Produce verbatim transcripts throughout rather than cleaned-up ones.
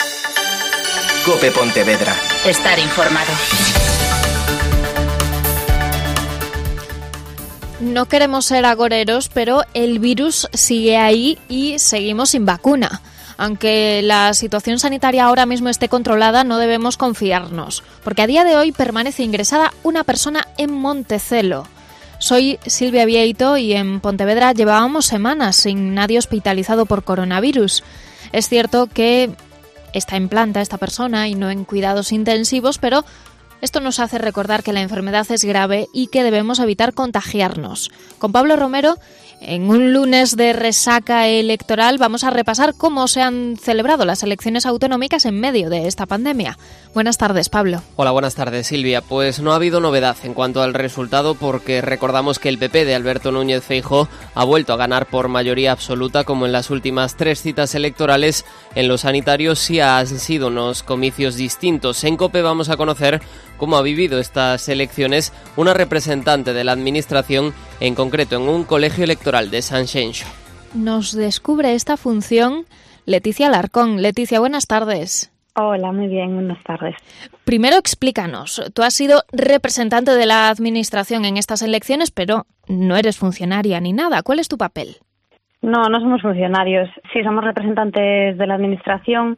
COPE Pontevedra. Estar informado. No queremos ser agoreros, pero el virus sigue ahí y seguimos sin vacuna. Aunque la situación sanitaria ahora mismo esté controlada, no debemos confiarnos, porque a día de hoy permanece ingresada una persona en Montecelo. Soy Silvia Vieito y en Pontevedra llevábamos semanas sin nadie hospitalizado por coronavirus. Es cierto que está en planta esta persona y no en cuidados intensivos, pero esto nos hace recordar que la enfermedad es grave y que debemos evitar contagiarnos. Con Pablo Romero, en un lunes de resaca electoral, vamos a repasar cómo se han celebrado las elecciones autonómicas en medio de esta pandemia. Buenas tardes, Pablo. Hola, buenas tardes, Silvia. Pues no ha habido novedad en cuanto al resultado, porque recordamos que el P P de Alberto Núñez Feijóo ha vuelto a ganar por mayoría absoluta, como en las últimas tres citas electorales. En los sanitarios sí han sido unos comicios distintos. En COPE vamos a conocer cómo ha vivido estas elecciones una representante de la administración, en concreto en un colegio electoral de Sanxenxo. Nos descubre esta función Leticia Alarcón. Leticia, buenas tardes. Hola, muy bien, buenas tardes. Primero explícanos, tú has sido representante de la administración en estas elecciones, pero no eres funcionaria ni nada. ¿Cuál es tu papel? No, no somos funcionarios. Sí, somos representantes de la administración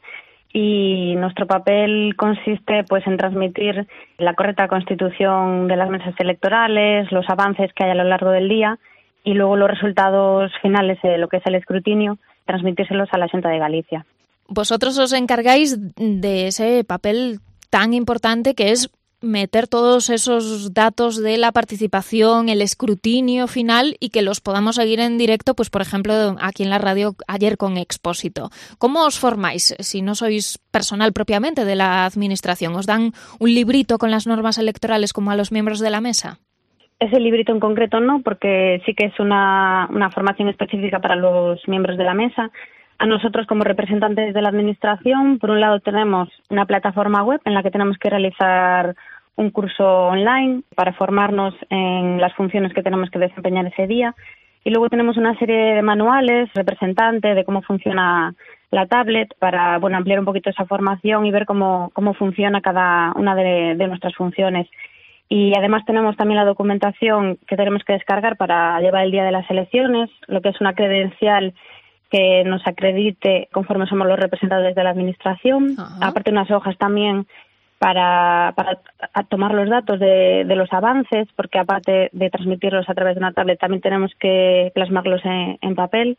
y nuestro papel consiste pues en transmitir la correcta constitución de las mesas electorales, los avances que hay a lo largo del día y luego los resultados finales de lo que es el escrutinio, transmitírselos a la Xunta de Galicia. Vosotros os encargáis de ese papel tan importante que es meter todos esos datos de la participación, el escrutinio final y que los podamos seguir en directo, pues por ejemplo aquí en la radio ayer con Expósito. ¿Cómo os formáis si no sois personal propiamente de la administración? ¿Os dan un librito con las normas electorales como a los miembros de la mesa? Ese librito en concreto no, porque sí que es una, una formación específica para los miembros de la mesa. A nosotros, como representantes de la Administración, por un lado tenemos una plataforma web en la que tenemos que realizar un curso online para formarnos en las funciones que tenemos que desempeñar ese día. Y luego tenemos una serie de manuales, representantes de cómo funciona la tablet, para bueno ampliar un poquito esa formación y ver cómo, cómo funciona cada una de, de nuestras funciones. Y además tenemos también la documentación que tenemos que descargar para llevar el día de las elecciones, lo que es una credencial que nos acredite conforme somos los representantes de la Administración. Ajá. Aparte unas hojas también para, para tomar los datos de, de los avances, porque aparte de transmitirlos a través de una tablet también tenemos que plasmarlos en, en papel.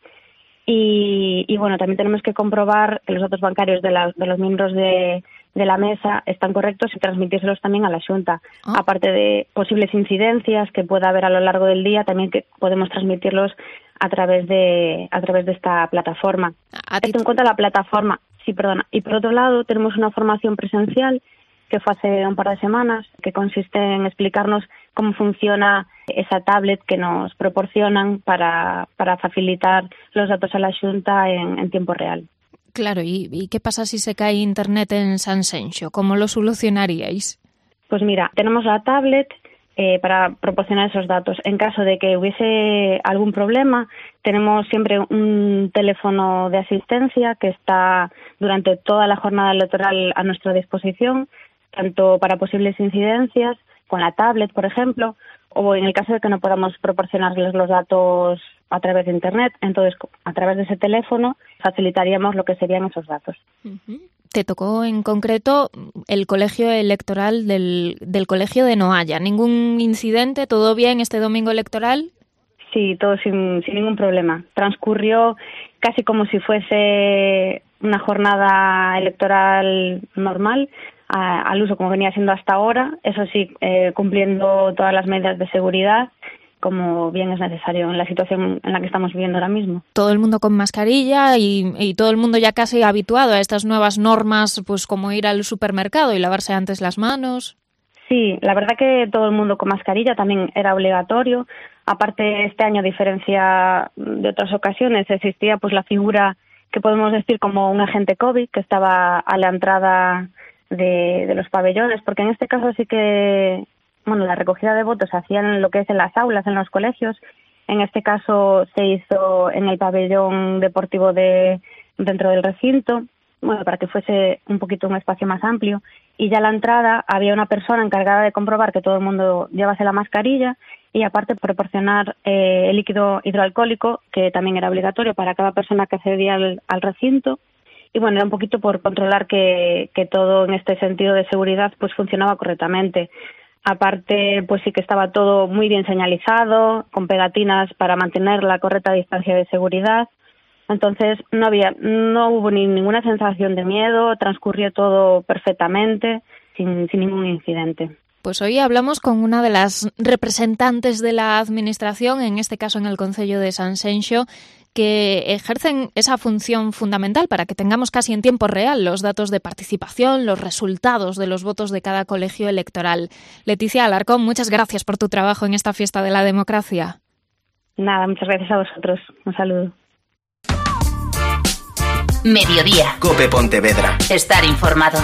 Y, y bueno, también tenemos que comprobar que los datos bancarios de, la, de los miembros de, de la mesa están correctos y transmitírselos también a la Xunta. Oh. Aparte de posibles incidencias que pueda haber a lo largo del día, también que podemos transmitirlos a través de a través de esta plataforma. Esto en cuanto a la plataforma, sí, perdona. Y por otro lado, tenemos una formación presencial que fue hace un par de semanas, que consiste en explicarnos cómo funciona esa tablet que nos proporcionan para, para facilitar los datos a la Xunta en, en tiempo real. Claro, ¿y, ¿y qué pasa si se cae internet en Sanxenxo? ¿Cómo lo solucionaríais? Pues mira, tenemos la tablet eh, para proporcionar esos datos. En caso de que hubiese algún problema, tenemos siempre un teléfono de asistencia que está durante toda la jornada electoral a nuestra disposición, tanto para posibles incidencias con la tablet, por ejemplo, o en el caso de que no podamos proporcionarles los datos a través de Internet, entonces a través de ese teléfono facilitaríamos lo que serían esos datos. Uh-huh. Te tocó en concreto el colegio electoral del, del colegio de Noalla. ¿Ningún incidente? ¿Todo bien este domingo electoral? Sí, todo sin, sin ningún problema. Transcurrió casi como si fuese una jornada electoral normal, a, al uso como venía siendo hasta ahora, eso sí, eh, cumpliendo todas las medidas de seguridad, como bien es necesario en la situación en la que estamos viviendo ahora mismo. Todo el mundo con mascarilla y, y todo el mundo ya casi habituado a estas nuevas normas, pues como ir al supermercado y lavarse antes las manos. Sí, la verdad que todo el mundo con mascarilla también era obligatorio. Aparte, este año, a diferencia de otras ocasiones, existía pues la figura que podemos decir como un agente COVID que estaba a la entrada de, de los pabellones, porque en este caso sí que, bueno, la recogida de votos se hacía en lo que es en las aulas, en los colegios. En este caso se hizo en el pabellón deportivo de dentro del recinto bueno, para que fuese un poquito un espacio más amplio. Y ya a la entrada había una persona encargada de comprobar que todo el mundo llevase la mascarilla y aparte proporcionar eh, el líquido hidroalcohólico, que también era obligatorio para cada persona que accedía al, al recinto. Y bueno, era un poquito por controlar que, que todo en este sentido de seguridad pues funcionaba correctamente. Aparte, pues sí que estaba todo muy bien señalizado, con pegatinas para mantener la correcta distancia de seguridad. Entonces no había, no hubo ni ninguna sensación de miedo, transcurrió todo perfectamente, sin, sin ningún incidente. Pues hoy hablamos con una de las representantes de la Administración, en este caso en el Concello de Sanxenxo, que ejercen esa función fundamental para que tengamos casi en tiempo real los datos de participación, los resultados de los votos de cada colegio electoral. Leticia Alarcón, muchas gracias por tu trabajo en esta fiesta de la democracia. Nada, muchas gracias a vosotros. Un saludo. Mediodía. COPE Pontevedra. Estar informado.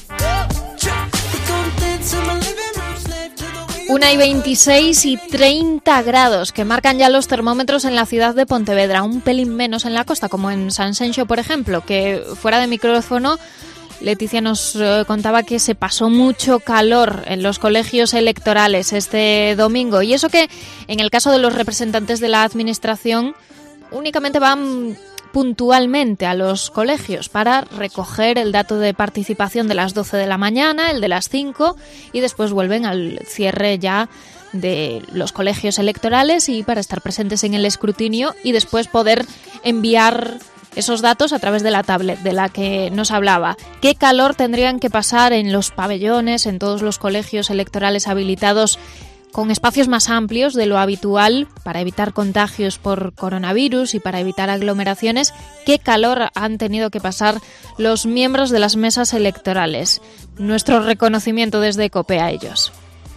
Una y veintiséis y treinta grados que marcan ya los termómetros en la ciudad de Pontevedra, un pelín menos en la costa, como en Sanxenxo, por ejemplo, que fuera de micrófono Leticia nos eh, contaba que se pasó mucho calor en los colegios electorales este domingo, y eso que en el caso de los representantes de la Administración únicamente van puntualmente a los colegios para recoger el dato de participación de las doce de la mañana, el de las cinco, y después vuelven al cierre ya de los colegios electorales y para estar presentes en el escrutinio y después poder enviar esos datos a través de la tablet de la que nos hablaba. ¿Qué calor tendrían que pasar en los pabellones, en todos los colegios electorales habilitados con espacios más amplios de lo habitual para evitar contagios por coronavirus y para evitar aglomeraciones? ¿Qué calor han tenido que pasar los miembros de las mesas electorales? Nuestro reconocimiento desde COPE a ellos.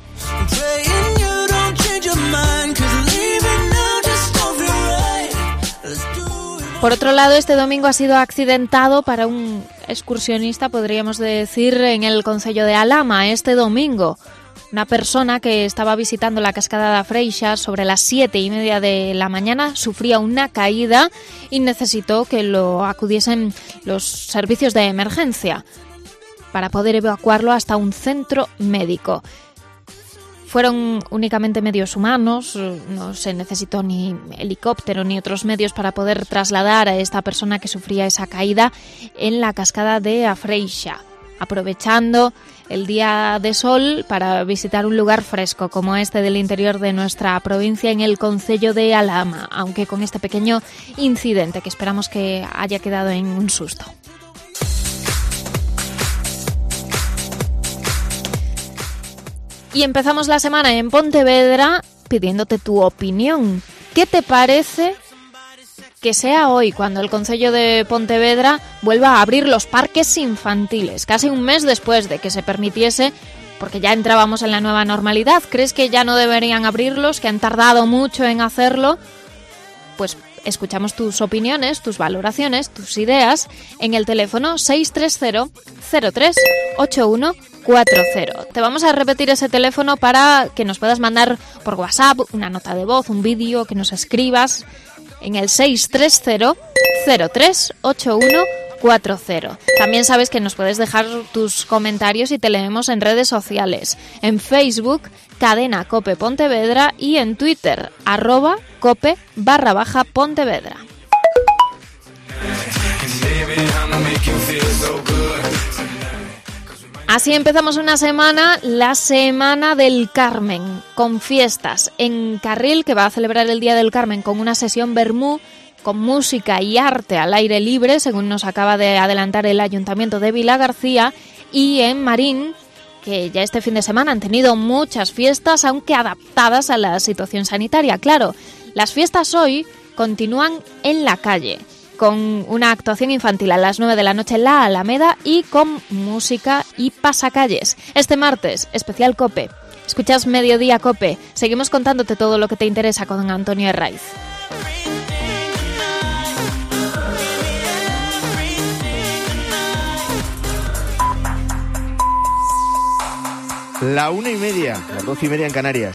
Por otro lado, este domingo ha sido accidentado para un excursionista, podríamos decir, en el concello de Alhama. Este domingo, una persona que estaba visitando la cascada da Freixa sobre las siete y media de la mañana sufría una caída y necesitó que lo acudiesen los servicios de emergencia para poder evacuarlo hasta un centro médico. Fueron únicamente medios humanos, no se necesitó ni helicóptero ni otros medios para poder trasladar a esta persona que sufría esa caída en la cascada de A Freixa, aprovechando el día de sol para visitar un lugar fresco como este del interior de nuestra provincia en el concello de Alhama, aunque con este pequeño incidente que esperamos que haya quedado en un susto. Y empezamos la semana en Pontevedra pidiéndote tu opinión. ¿Qué te parece que sea hoy cuando el Concello de Pontevedra vuelva a abrir los parques infantiles, casi un mes después de que se permitiese, porque ya entrábamos en la nueva normalidad? ¿Crees que ya no deberían abrirlos, que han tardado mucho en hacerlo? Pues escuchamos tus opiniones, tus valoraciones, tus ideas en el teléfono seis tres cero, cero tres, ocho uno cuatro cero. Te vamos a repetir ese teléfono para que nos puedas mandar por WhatsApp una nota de voz, un vídeo, que nos escribas en el seis tres cero, cero tres, ocho uno cuatro cero. También sabes que nos puedes dejar tus comentarios y te leemos en redes sociales. En Facebook, Cadena Cope Pontevedra, y en Twitter, arroba cope barra baja Pontevedra. Así empezamos una semana, la Semana del Carmen, con fiestas en Carril, que va a celebrar el Día del Carmen con una sesión vermú, con música y arte al aire libre, según nos acaba de adelantar el Ayuntamiento de Vilagarcía, y en Marín, que ya este fin de semana han tenido muchas fiestas, aunque adaptadas a la situación sanitaria. Claro, las fiestas hoy continúan en la calle, con una actuación infantil a las nueve de la noche en la Alameda y con música y pasacalles. Este martes, especial COPE. Escuchas Mediodía COPE. Seguimos contándote todo lo que te interesa con Antonio Herraiz. La una y media, las doce y media en Canarias.